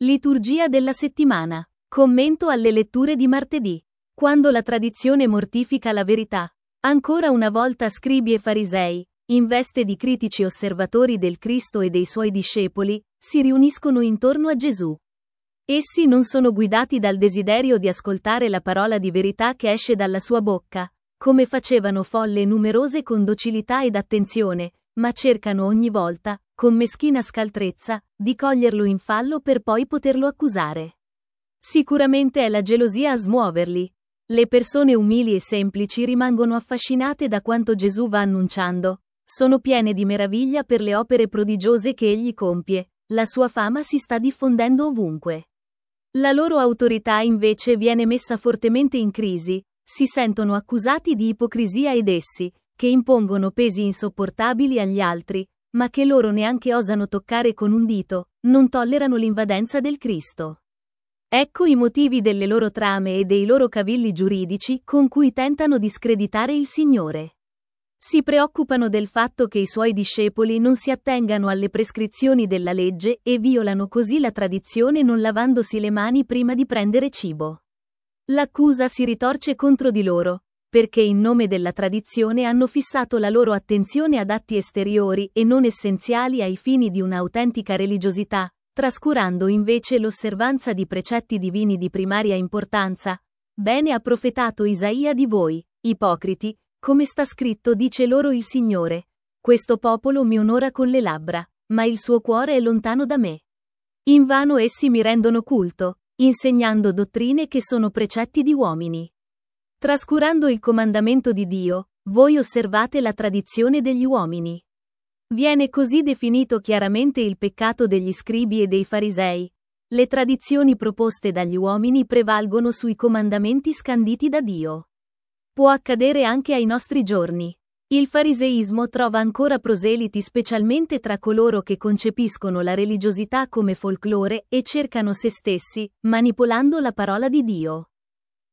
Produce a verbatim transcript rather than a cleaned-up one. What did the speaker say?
Liturgia della settimana. Commento alle letture di martedì. Quando la tradizione mortifica la verità. Ancora una volta scribi e farisei, in veste di critici osservatori del Cristo e dei suoi discepoli, si riuniscono intorno a Gesù. Essi non sono guidati dal desiderio di ascoltare la parola di verità che esce dalla sua bocca, come facevano folle numerose con docilità ed attenzione, ma cercano ogni volta, con meschina scaltrezza, di coglierlo in fallo per poi poterlo accusare. Sicuramente è la gelosia a smuoverli. Le persone umili e semplici rimangono affascinate da quanto Gesù va annunciando, sono piene di meraviglia per le opere prodigiose che egli compie, la sua fama si sta diffondendo ovunque. La loro autorità invece viene messa fortemente in crisi, si sentono accusati di ipocrisia ed essi, che impongono pesi insopportabili agli altri, ma che loro neanche osano toccare con un dito, non tollerano l'invadenza del Cristo. Ecco i motivi delle loro trame e dei loro cavilli giuridici con cui tentano di screditare il Signore. Si preoccupano del fatto che i suoi discepoli non si attengano alle prescrizioni della legge e violano così la tradizione non lavandosi le mani prima di prendere cibo. L'accusa si ritorce contro di loro, perché in nome della tradizione hanno fissato la loro attenzione ad atti esteriori e non essenziali ai fini di un'autentica religiosità, trascurando invece l'osservanza di precetti divini di primaria importanza. Bene ha profetato Isaia di voi, ipocriti, come sta scritto dice loro il Signore, questo popolo mi onora con le labbra, ma il suo cuore è lontano da me. Invano essi mi rendono culto, insegnando dottrine che sono precetti di uomini. Trascurando il comandamento di Dio, voi osservate la tradizione degli uomini. Viene così definito chiaramente il peccato degli scribi e dei farisei. Le tradizioni proposte dagli uomini prevalgono sui comandamenti scanditi da Dio. Può accadere anche ai nostri giorni. Il fariseismo trova ancora proseliti specialmente tra coloro che concepiscono la religiosità come folklore e cercano se stessi, manipolando la parola di Dio.